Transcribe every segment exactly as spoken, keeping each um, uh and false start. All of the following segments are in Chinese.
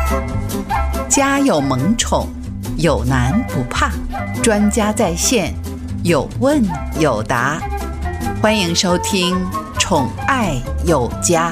家有萌宠，有难不怕，专家在线，有问有答。欢迎收听《宠爱有家》。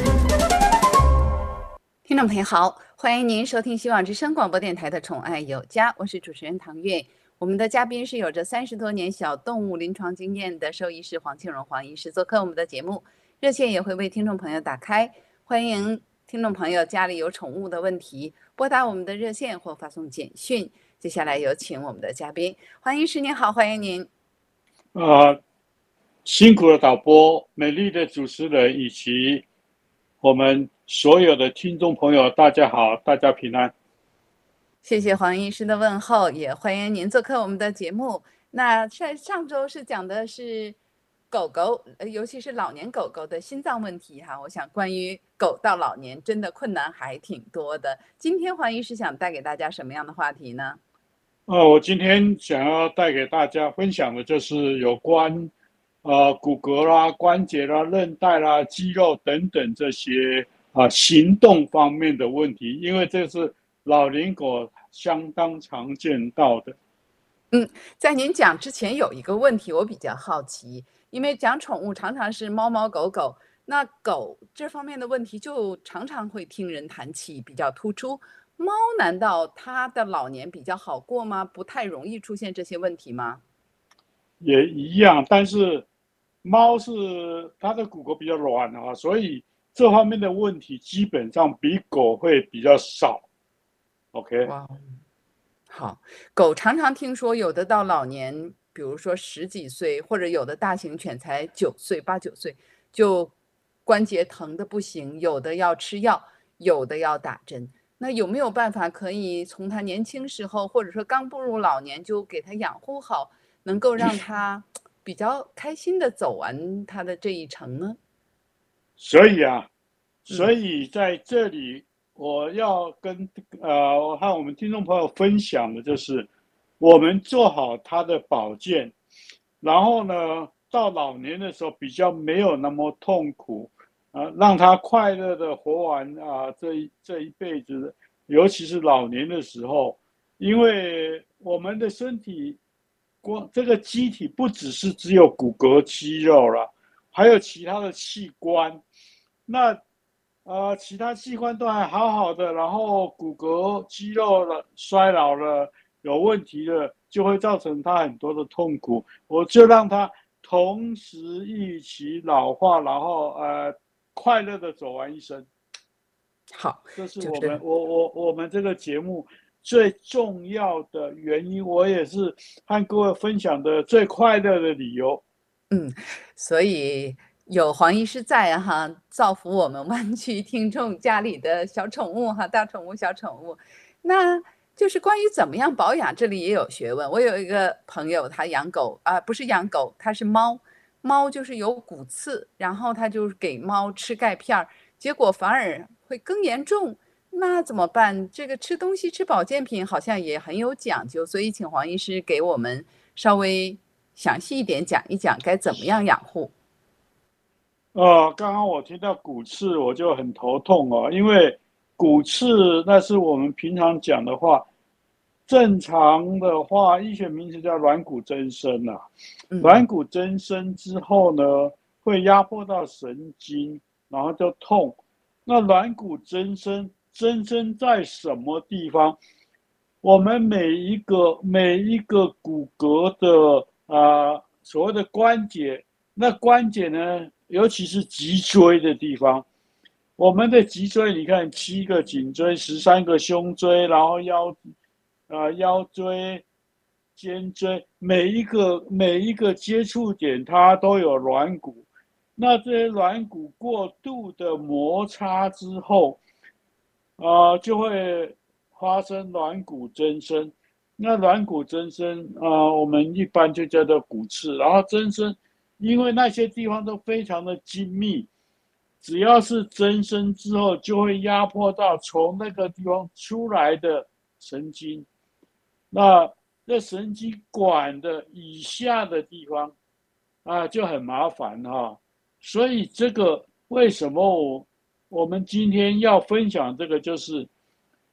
听众朋友好，欢迎您收听希望之声广播电台的《宠爱有家》，我是主持人唐月。我们的嘉宾是有着三十多年小动物临床经验的兽医师黄庆荣黄医师做客我们的节目，热线也会为听众朋友打开，欢迎听众朋友家里有宠物的问题拨打我们的热线或发送简讯。接下来有请我们的嘉宾黄医师，您好，欢迎您。 呃，辛苦的导播，美丽的主持人，以及我们所有的听众朋友，大家好，大家平安。 谢谢黄医师的问候，也欢迎您做客我们的节目。那在上周是讲的是狗狗，尤其是老年狗狗的心脏问题哈。我想关于狗到老年真的困难还挺多的。今天黄医师想带给大家什么样的话题呢？ 呃，我今天想要带给大家分享的就是有关呃骨骼啦、关节啦、韧带啦、肌肉等等这些啊、呃、行动方面的问题，因为这是老年狗相当常见到的。 嗯，在您讲之前有一个问题我比较好奇，因为讲宠物常常是猫猫狗狗，那狗这方面的问题就常常会听人谈起，比较突出。猫难道它的老年比较好过吗？不太容易出现这些问题吗？ 也一样，但是猫是它的骨骼比较软啊，所以这方面的问题基本上比狗会比较少。OK。 哇，好，狗常常听说有的到老年，比如说十几岁，或者有的大型犬才九岁、八九岁，就关节疼的不行，有的要吃药，有的要打针。那有没有办法可以从它年轻时候，或者说刚步入老年，就给它养护好，能够让它比较开心的走完它的这一程呢？ 所以啊，所嗯以在这里我要跟呃和我们听众朋友分享的就是，我们做好它的保健，然后呢，到老年的时候比较没有那么痛苦，啊、呃，让他快乐的活完啊、呃、这一这一辈子，尤其是老年的时候，因为我们的身体光这个机体不只是只有骨骼肌肉了，还有其他的器官。那呃，其他器官都还好好的，然后骨骼、肌肉了衰老了，有问题了，就会造成他很多的痛苦。我就让他同时一起老化，然后呃，快乐的走完一生。 好， 这是我们就是我我我们这个节目最重要的原因，我也是和各位分享的最快乐的理由。 嗯，所以有黄医师在哈，造福我们湾区听众家里的小宠物哈，大宠物、小宠物。那就是关于怎么样保养，这里也有学问。我有一个朋友，他养狗啊、呃不是养狗，他是猫，猫就是有骨刺，然后他就给猫吃钙片儿，结果反而会更严重。那怎么办？这个吃东西吃保健品好像也很有讲究，所以请黄医师给我们稍微详细一点讲一讲该怎么样养护。 呃，刚刚我听到骨刺，我就很头痛哦，因为骨刺那是我们平常讲的话，正常的话，医学名词叫软骨增生啊。软嗯骨增生之后呢，会压迫到神经，然后就痛。那软骨增生增生在什么地方？我们每一个每一个骨骼的啊、呃所谓的关节，那关节呢，尤其是脊椎的地方，我们的脊椎，你看七个颈椎，十三个胸椎，然后腰，呃腰椎、肩椎，每一个每一个接触点它都有软骨。那这些软骨过度的摩擦之后，啊、呃就会发生软骨增生。那软骨增生，啊、呃我们一般就叫做骨刺。然后增生，因为那些地方都非常的精密，只要是增生之后，就会压迫到从那个地方出来的神经。那这神经管的以下的地方啊，就很麻烦哈、哦。所以这个为什么我我们今天要分享这个，就是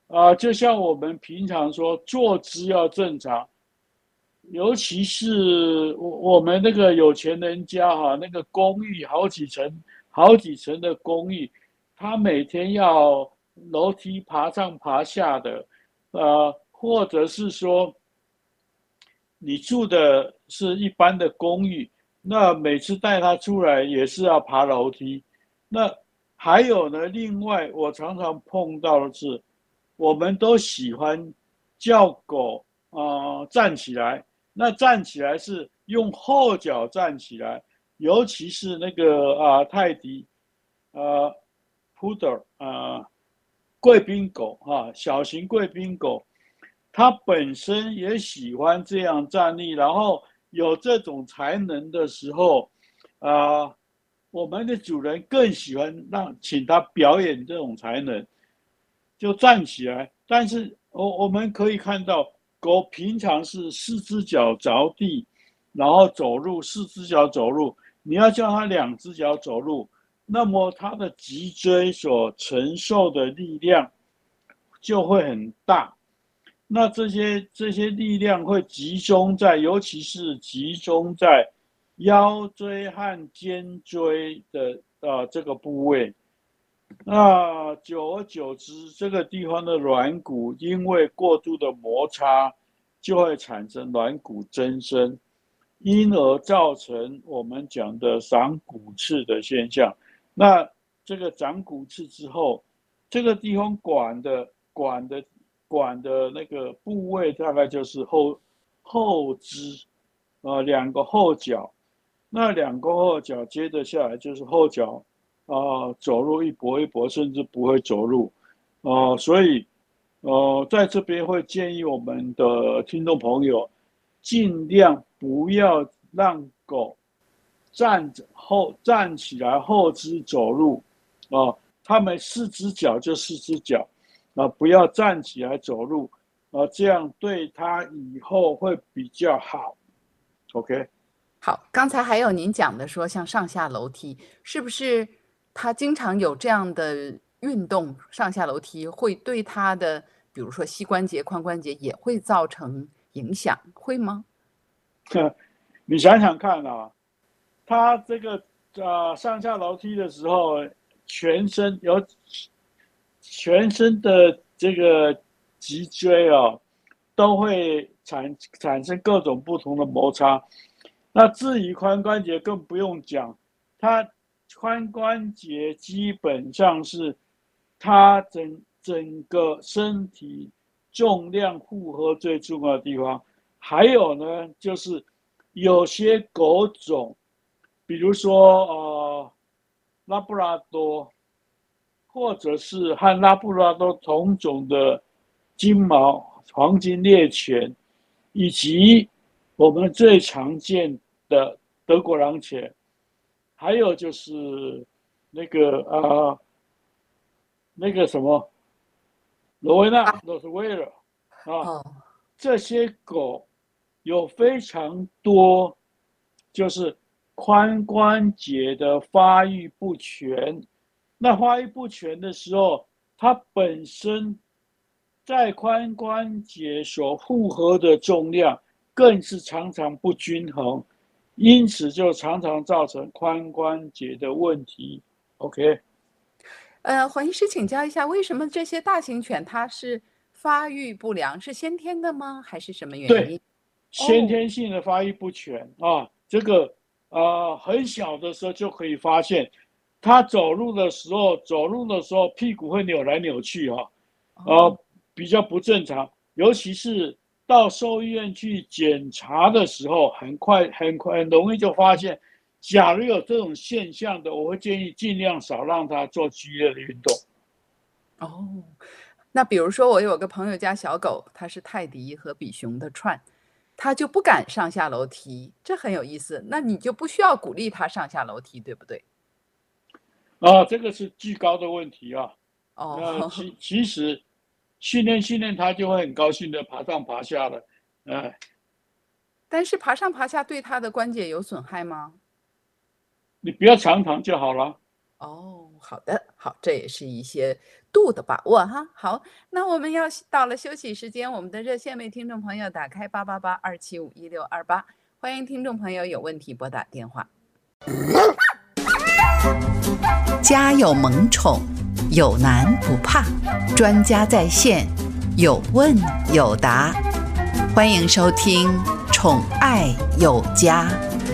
啊、就像我们平常说坐姿要正常，尤其是我我们那个有钱人家哈，那个公寓好几层、好几层的公寓，他每天要楼梯爬上爬下的，呃，或者是说你住的是一般的公寓，那每次带他出来也是要爬楼梯。那还有呢，另外我常常碰到的是，我们都喜欢叫狗啊、呃站起来，那站起来是用后脚站起来，尤其是那个啊、呃泰迪呃 Poodle 啊、呃贵宾狗哈、啊，小型贵宾狗，它本身也喜欢这样站立，然后有这种才能的时候，啊、呃我们的主人更喜欢让请它表演这种才能，就站起来。但是我我们可以看到，狗平常是四只脚着地，然后走路，四只脚走路。你要叫它两只脚走路，那么它的脊椎所承受的力量就会很大。那这些这些力量会集中在，尤其是集中在腰椎和肩椎的呃这个部位。那久而久之，这个地方的软骨因为过度的摩擦，就会产生软骨增生，因而造成我们讲的长骨刺的现象。那这个长骨刺之后，这个地方管的管的管的那个部位大概就是后后肢，呃，两个后脚，那两个后脚接着下来就是后脚，啊、呃走路一跛一跛，甚至不会走路，哦、呃所以，呃，在这边会建议我们的听众朋友，尽量不要让狗站着后站起来后肢走路，啊、呃，它们四只脚就四只脚，啊、呃，不要站起来走路，啊、呃，这样对它以后会比较好。OK。 好，刚才还有您讲的说像上下楼梯，是不是他经常有这样的运动，上下楼梯会对他的，比如说膝关节、髋关节也会造成影响，会吗？ 你想想看啊，他这个呃上下楼梯的时候，全身有全身的这个脊椎啊，都会产产生各种不同的摩擦。那至于髋关节更不用讲，它髋关节基本上是它整整个身体重量负荷最重要的地方。还有呢，就是有些狗种，比如说呃拉布拉多，或者是和拉布拉多同种的金毛黄金猎犬，以及我们最常见的德国狼犬，还有就是那个呃那个什么罗威纳啊， 罗斯威尔啊， 哦， 这些狗有非常多就是髋关节的发育不全。那发育不全的时候，它本身在髋关节所负荷的重量更是常常不均衡，因此就常常造成髋关节的问题。OK。 呃，黄医师请教一下，为什么这些大型犬它是发育不良，是先天的吗？还是什么原对， 因？ 先哦， 天性的发育不全啊，这个呃很小的时候就可以发现，他走路的时候，走路的时候屁股会扭来扭去哈、啊， 哦， 呃比较不正常，尤其是到兽医院去检查的时候，很快很快很容易就发现。假如有这种现象的，我会建议尽量少让他做剧烈的运动。 哦。那比如说我有个朋友家小狗，它是泰迪和比熊的串，它就不敢上下楼梯，这很有意思。那你就不需要鼓励它上下楼梯，对不对？ 啊，这个是巨高的问题啊。 哦， 那其其实训练训练它就会很高兴的爬上爬下了。哎， 但是爬上爬下对它的关节有损害吗？ 你不要常常就好了。 哦，好的，好，这也是一些度的把握哈。好，那我们要到了休息时间，我们的热线为听众朋友打开八八八二七五一六二八，欢迎听众朋友有问题拨打电话。 家有萌宠，有难不怕，专家在线，有问有答，欢迎收听《宠爱有家》。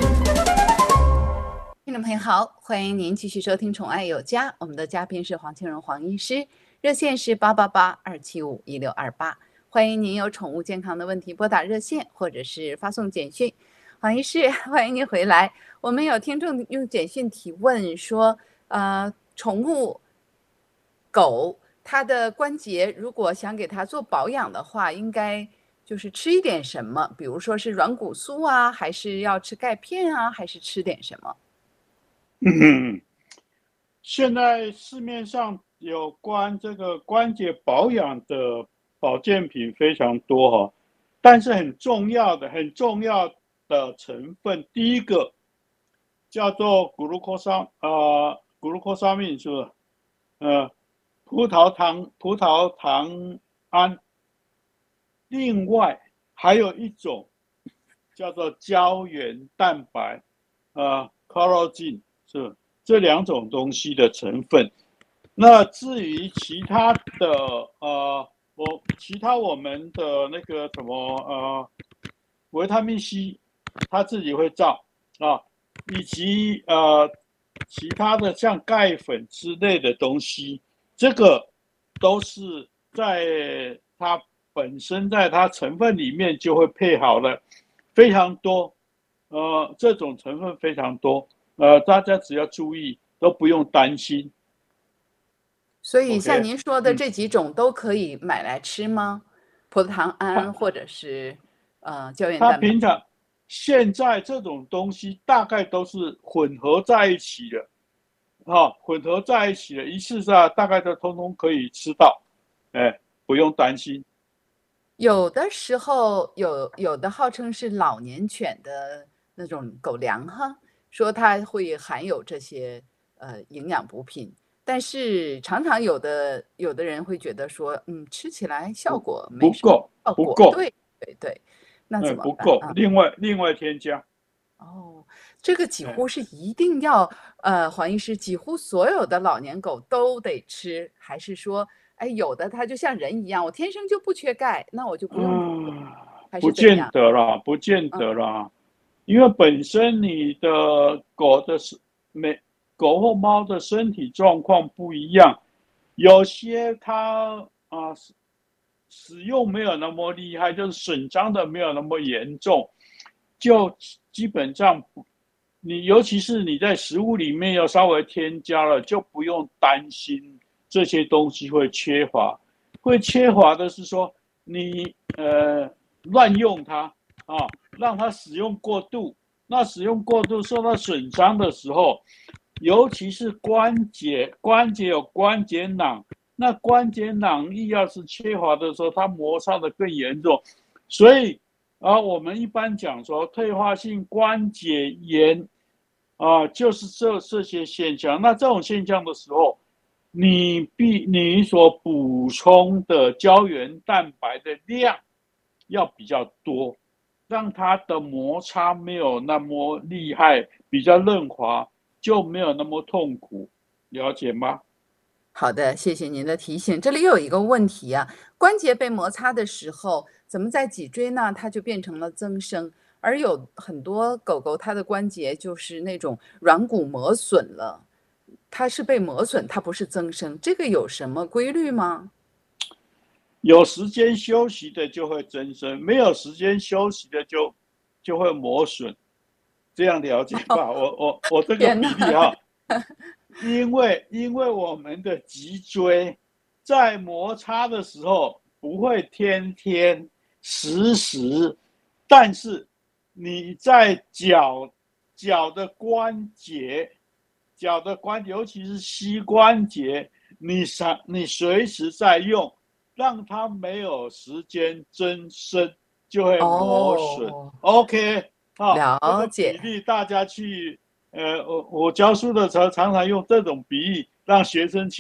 听众朋友好，欢迎您继续收听《宠爱有家》，我们的嘉宾是黄庆荣黄医师，热线是八八八二七五一六二八，欢迎您有宠物健康的问题拨打热线或者是发送简讯。黄医师，欢迎您回来。我们有听众用简讯提问说，呃，宠物狗它的关节如果想给它做保养的话，应该就是吃一点什么？比如说是软骨素啊，还是要吃钙片啊，还是吃点什么？ 嗯，现在市面上有关这个关节保养的保健品非常多哈，但是很重要的、很重要的成分，第一个叫做 glucosamine， 呃 glucosamine 是不是？呃，葡萄糖葡萄糖胺。另外还有一种叫做胶原蛋白，呃 collagen。是这两种东西的成分。那至于其他的呃，我其他我们的那个什么呃，维他命 C， 它自己会造啊，以及呃其他的像钙粉之类的东西，这个都是在它本身在它成分里面就会配好了，非常多，呃，这种成分非常多。呃，大家只要注意，都不用担心。 所以像您说的这几种都可以买来吃吗？嗯、葡萄糖胺或者是呃胶原蛋白？ 它平常现在这种东西大概都是混合在一起的，啊，混合在一起的，一次上大概都通通可以吃到，哎，不用担心。 有的时候有有的号称是老年犬的那种狗粮哈。说它会含有这些呃营养补品，但是常常有的有的人会觉得说，嗯，吃起来效果没什么效果， 不够， 对对对，那怎么办？ 不够，另外另外添加。 哦，这个几乎是一定要呃，黄医师，几乎所有的老年狗都得吃，还是说，哎，有的它就像人一样，我天生就不缺钙，那我就不用、 嗯、不见得啦，不见得啦。嗯，因为本身你的狗的每狗或猫的身体状况不一样，有些它啊、呃、使用没有那么厉害，就是损伤的没有那么严重，就基本上你尤其是你在食物里面要稍微添加了，就不用担心这些东西会缺乏。会缺乏的是说你呃乱用它啊。让它使用过度，那使用过度受到损伤的时候，尤其是关节，关节有关节囊，那关节囊液要是缺乏的时候，它摩擦的更严重。所以啊，我们一般讲说退化性关节炎啊，就是这这些现象。那这种现象的时候，你必你所补充的胶原蛋白的量要比较多。让它的摩擦没有那么厉害，比较润滑，就没有那么痛苦，了解吗？ 好的，谢谢您的提醒。这里有一个问题啊，关节被摩擦的时候，怎么在脊椎呢？它就变成了增生，而有很多狗狗它的关节就是那种软骨磨损了，它是被磨损，它不是增生，这个有什么规律吗？ 有时间休息的就会增生，没有时间休息的就就会磨损，这样了解吧？哦、我我我这个比例哈，因为因为我们的脊椎在摩擦的时候不会天天时时，但是你在脚脚的关节，脚的关节，尤其是膝关节，你想你随时在用。让它没有时间增生，就会磨损。哦、OK， 好， 了解。 这个比例大家去，呃，我我教书的时候常常用这种比喻，让学生去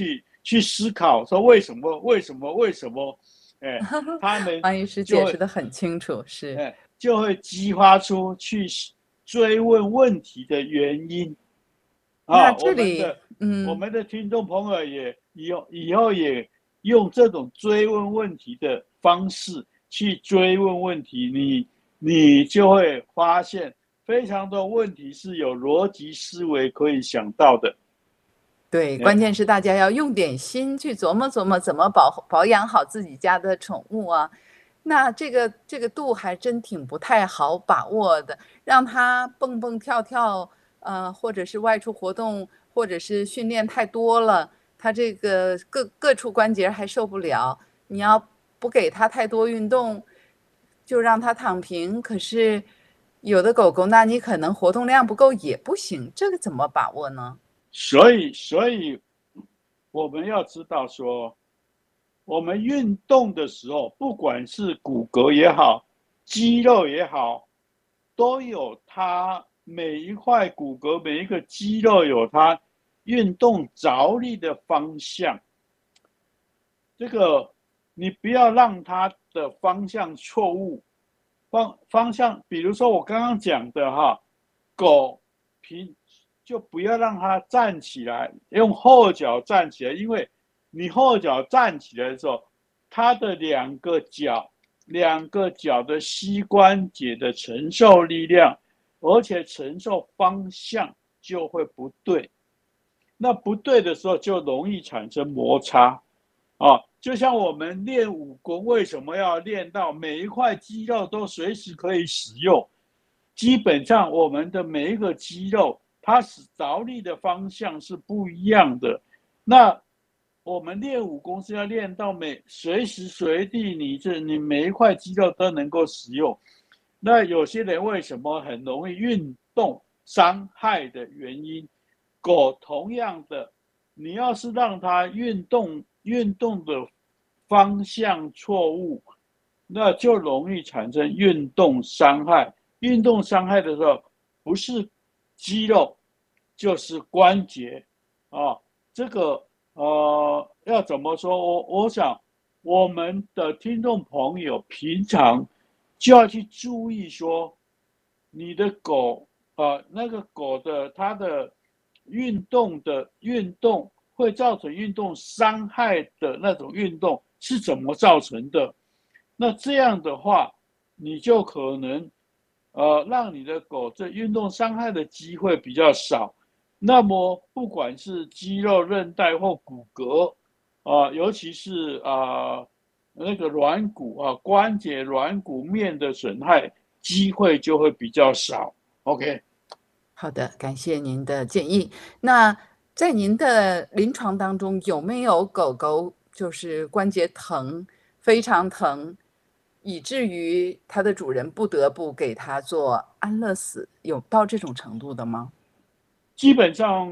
去思考说为什么为什么为什么，哎，他们黄医师就会解释得很清楚，是， 哎就会激发出去追问问题的原因。 那啊，我们这里， 的我嗯， 们的听众朋友也以后以后也用这种追问问题的方式去追问问题，你你就会发现非常多问题是有逻辑思维可以想到的。 对，关哎， 键是大家要用点心去琢磨琢磨怎么保保养好自己家的宠物啊。那这个这个度还真挺不太好把握的，让它蹦蹦跳跳，呃，或者是外出活动，或者是训练太多了，它这个各各处关节还受不了。你要不给它太多运动，就让它躺平。可是有的狗狗，那你可能活动量不够也不行，这个怎么把握呢？ 所以所以我们要知道说，我们运动的时候，不管是骨骼也好，肌肉也好，都有它每一块骨骼、每一个肌肉有它运动着力的方向。这个你不要让它的方向错误，方方向，比如说我刚刚讲的哈，狗平就不要让它站起来，用后脚站起来，因为你后脚站起来的时候，它的两个脚，两个脚的膝关节的承受力量，而且承受方向就会不对。那不对的时候，就容易产生摩擦。啊，就像我们练武功，为什么要练到每一块肌肉都随时可以使用？基本上我们的每一个肌肉，它使着力的方向是不一样的。那我们练武功是要练到每随时随地，你这你每一块肌肉都能够使用。那有些人为什么很容易运动伤害的原因？狗同样的，你要是让它运动运动的方向错误，那就容易产生运动伤害。运动伤害的时候，不是肌肉就是关节啊。这个呃，要怎么说？我我想我们的听众朋友平常就要去注意说，你的狗呃，那个狗的它的运动的运动会造成运动伤害的那种运动是怎么造成的？那这样的话，你就可能呃让你的狗这运动伤害的机会比较少。那么不管是肌肉、韧带或骨骼啊、呃，尤其是啊、呃、那个软骨啊、关节软骨面的损害机会就会比较少。OK。 好的，感谢您的建议。那在您的临床当中，有没有狗狗就是关节疼，非常疼，以至于它的主人不得不给它做安乐死，有到这种程度的吗？ 基本上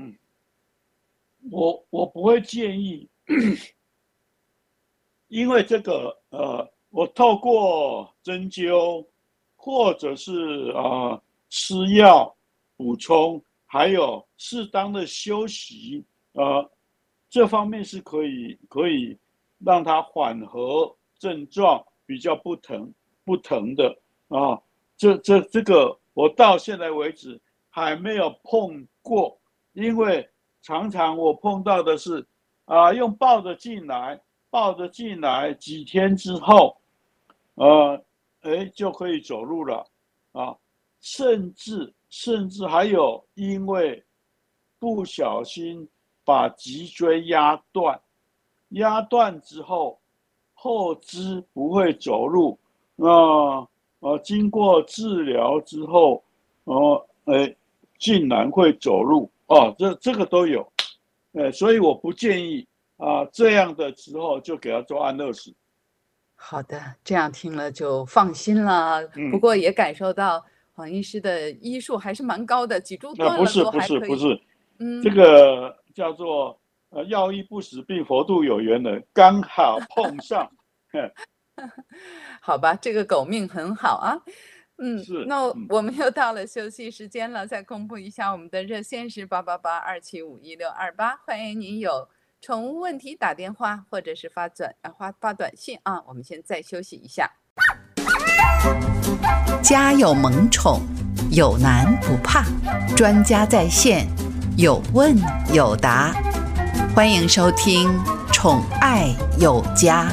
我我不会建议，因为这个呃，我透过针灸或者是啊、呃、吃药补充，还有适当的休息，呃，这方面是可以可以让它缓和症状，比较不疼不疼的啊。这这这个我到现在为止还没有碰过，因为常常我碰到的是啊、呃，用抱着进来。抱着进来几天之后，呃，哎，就可以走路了啊，甚至甚至还有因为不小心把脊椎压断，压断之后后肢不会走路，那呃，呃经过治疗之后，呃，哎，竟然会走路哦，这这个都有，呃，所以我不建议。啊，这样的时候就给他做安乐死。 好的，这样听了就放心了。不嗯， 过也感受到黄医师的医术还是蛮高的，脊柱那、呃、 断了都不是不还可以。 是不是，这嗯， 个叫做呃药医不死病，佛度有缘人，刚好碰上。 好吧，这个狗命很好啊。嗯， 是， 那嗯， 我们又到了休息时间了，再公布一下我们的热线是八八八二七五一六二八，欢迎您有宠物问题打电话或者是发短啊发发短信啊。我们先再休息一下。 家有萌宠，有难不怕，专家在线，有问有答。欢迎收听《宠爱有家》。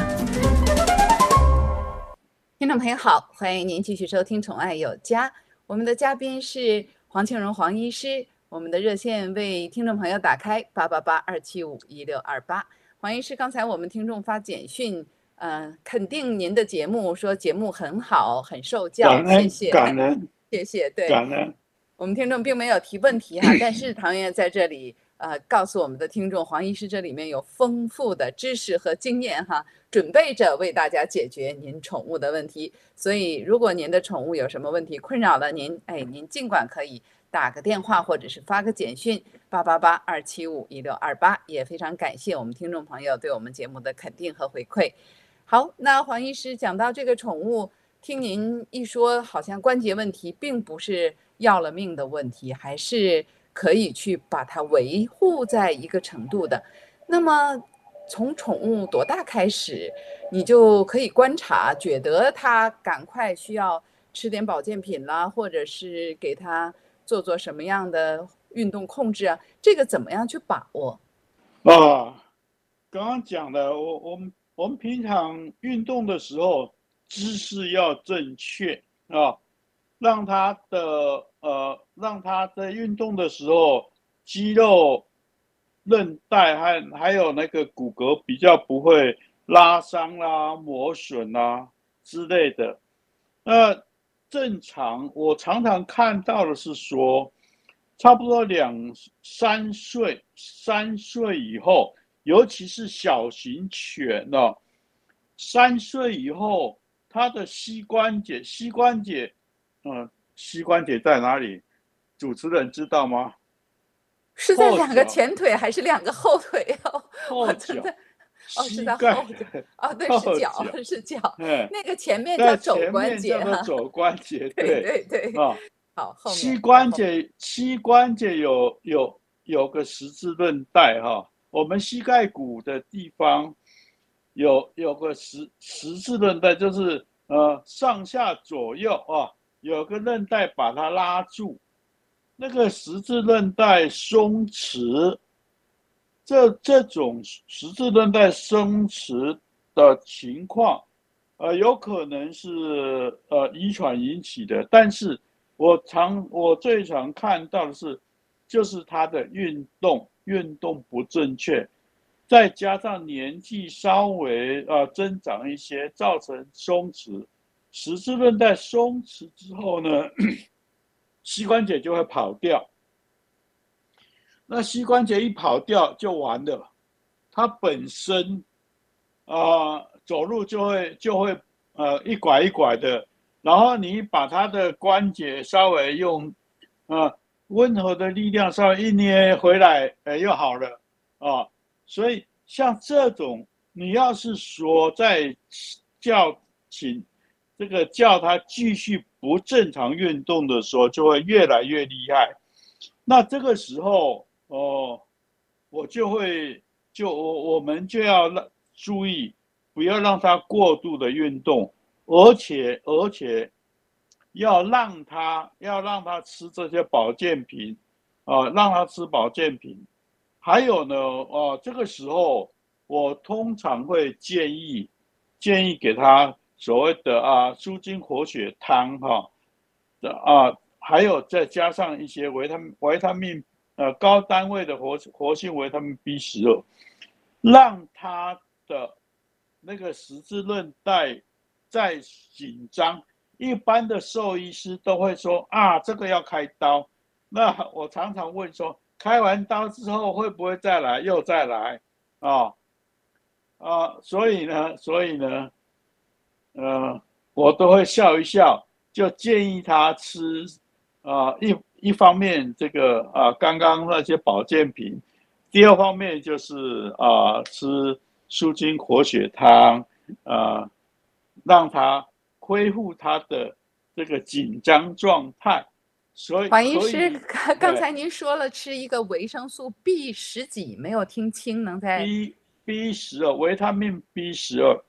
听众朋友好，欢迎您继续收听《宠爱有家》。我们的嘉宾是黄庆荣黄医师，我们的热线为听众朋友打开八八八二七五一六二八。黄医师，刚才我们听众发简讯，呃，肯定您的节目，说节目很好，很受教，谢谢， 感恩， 谢谢，对， 感恩。 我们听众并没有提问题哈，但是唐院在这里呃告诉我们的听众，黄医师这里面有丰富的知识和经验哈，准备着为大家解决您宠物的问题。所以如果您的宠物有什么问题困扰了您，哎，您尽管可以打个电话或者是发个简讯八八八二七五一六二八，也非常感谢我们听众朋友对我们节目的肯定和回馈。好，那黄医师讲到这个宠物，听您一说，好像关节问题并不是要了命的问题，还是可以去把它维护在一个程度的。那么从宠物多大开始，你就可以观察，觉得它赶快需要吃点保健品啦，或者是给它做做什么样的运动控制啊？这个怎么样去把握？ 啊，刚刚讲的，我我们我们平常运动的时候，姿势要正确啊，让它的呃，让它在运动的时候，肌肉、韧带和还有那个骨骼比较不会拉伤啦、磨损啦之类的。那正常，我常常看到的是说，差不多两三岁、三岁以后，尤其是小型犬哦，三岁以后，它的膝关节，膝关节，嗯，膝关节在哪里？主持人知道吗？ 是在两个前腿还是两个后腿哦？ 后脚。 哦，是在后脚。哦，对，是脚，是脚。那个前面叫肘关节哈。肘关节， 对对对。 啊， 好，后面。 膝关节，膝关节有有有个十字韧带哈，我们膝盖骨的地方有有个十十字韧带，就是呃上下左右啊，有个韧带把它拉住。那个十字韧带松弛，这这种十字韧带松弛的情况，呃，有可能是呃遗传引起的，但是我常我最常看到的是，就是他的运动运动不正确，再加上年纪稍微呃增长一些，造成松弛。十字韧带松弛之后呢？膝关节就会跑掉，那膝关节一跑掉就完了，它本身啊、呃、走路就会就会呃一拐一拐的，然后你把它的关节稍微用呃温和的力量稍微一捏回来，哎又好了啊、呃。所以像这种，你要是说在叫请这个叫他继续不正常运动的时候，就会越来越厉害。那这个时候，哦，我就会就我我们就要注意，不要让他过度的运动，而且而且要让他要让他吃这些保健品，啊、呃，让他吃保健品。还有呢，哦、呃，这个时候我通常会建议建议给他。所谓的啊舒筋活血汤哈，啊还有再加上一些维他命维他命呃高单位的活活性维他命 B 十二，让他的那个十字韧带再紧张。一般的兽医师都会说啊这个要开刀，那我常常问说开完刀之后会不会再来又再来啊啊所以呢所以呢。呃，我都会笑一笑，就建议他吃，啊、呃，一一方面这个啊、呃，刚刚那些保健品，第二方面就是啊、呃，吃舒筋活血汤，啊、呃，让他恢复他的这个紧张状态。 所以黄医可师， 以， 刚哎才您说了吃一个维生素 B 十几，没有听清，能在 ，B B 十二，维他命 B 十二，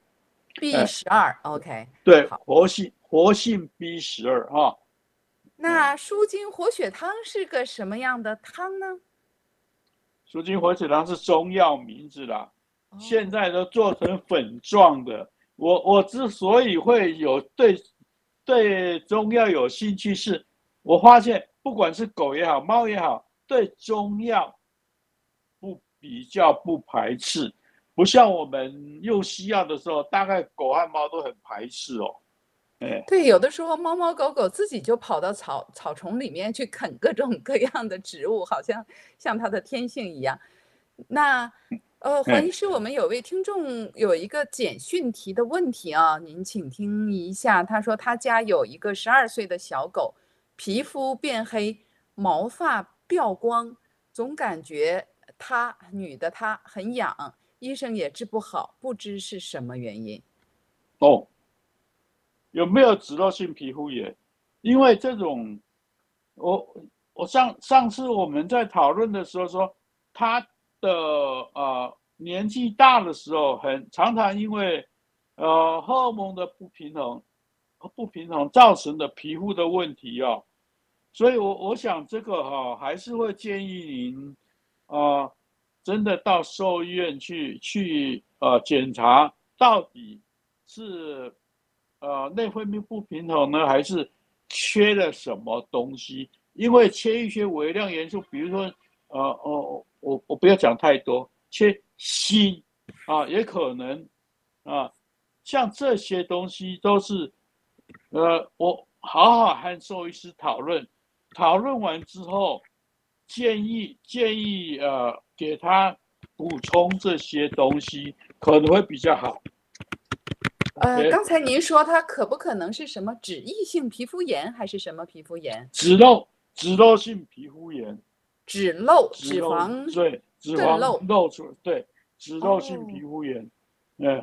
B 哎， 十二，OK， 对， 好。 活性活性 B 十二哈，哎， 那舒筋活血汤是个什么样的汤呢？ 舒筋活血汤是中药名字啦，现哦， 在都做成粉状的。我我之所以会有对对中药有兴趣是，我发现不管是狗也好，猫也好，对中药不比较不排斥，不像我们用西药的时候，大概狗和猫都很排斥哦。哎， 对，有的时候猫猫狗狗自己就跑到草草丛里面去啃各种各样的植物，好像像它的天性一样。那呃，黄哎， 医师，我们有位听众有一个简讯提的问题啊，您请听一下。他说他家有一个十二岁的小狗，皮肤变黑，毛发掉光，总感觉它女的它很痒，医生也治不好，不知是什么原因。 哦，有没有脂漏性皮肤炎？因为这种，我我上上次我们在讨论的时候说，他的呃年纪大的时候很，很常常因为呃荷尔蒙的不平衡不平衡造成的皮肤的问题哦，所以我我想这个哈、哦、还是会建议您啊、呃真的到兽医院去去呃检查到底是呃内分泌不平衡呢，还是缺了什么东西？因为缺一些微量元素，比如说呃哦我我不要讲太多，缺锌啊也可能啊，像这些东西都是呃我好好和兽医师讨论，讨论完之后建议建议呃给他补充这些东西可能会比较好。 呃， OK， 刚才您说它可不可能是什么脂溢性皮肤炎，还是什么皮肤炎？ 脂漏脂漏性皮肤炎， 脂漏，脂脂漏肪对脂肪渗漏。 漏出对脂漏性皮哦肤炎，嗯，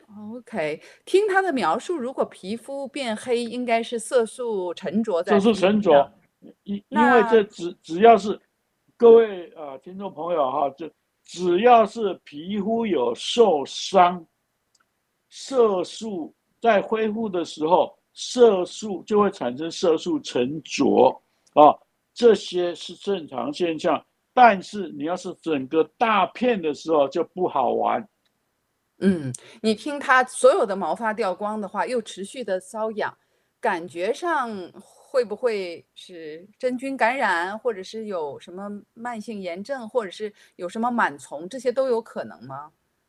，OK，听他的描述，如果皮肤变黑，应该是色素沉着在这是皮肤上。 沉着，因因为那这只只要是各位呃听众朋友哈，就只要是皮肤有受伤，色素在恢复的时候，色素就会产生色素沉着啊，这些是正常现象。但是你要是整个大片的时候就不好玩。 嗯，你听他所有的毛发掉光的话，又持续的瘙痒，感觉上会不会是真菌感染，或者是有什么慢性炎症，或者是有什么螨虫，这些都有可能吗？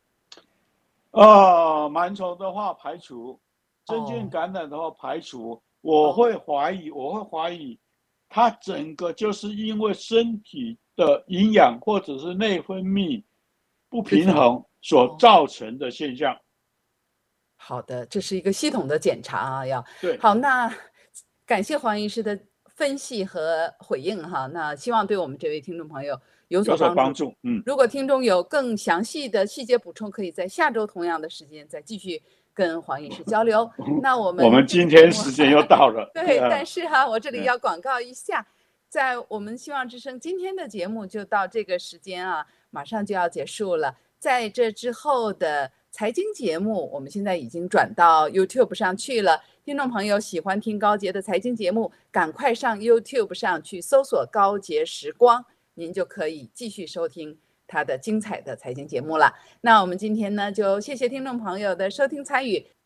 呃，螨虫的话排除，真菌哦感染的话排除。我哦会怀疑，我会怀疑，它整个就是因为身体的营养或者是内分泌不不平平衡所哦。 造成的现象。 好的，这是一个系统的检查啊，要对， 好。那感谢黄医师的分析和回应哈，那希望对我们这位听众朋友有所有所帮助。 帮助。嗯， 如果听众有更详细的细节补充，可以在下周同样的时间再继续跟黄医师交流。那我我们今们这个节目天时间又到了。 对，但嗯是哈，我这里嗯， 要广告一下，在我们希望之声今天的节目就到这个时间啊，马上就要结束了。在这之后的财经节目，我们现在已经转到 YouTube 上去了。听众朋友喜欢听高杰的财经节目，赶快上 YouTube 上去搜索高杰时光，您就可以继续收听他的精彩的财经节目了。那我们今天呢，就谢谢听众朋友的收听参与。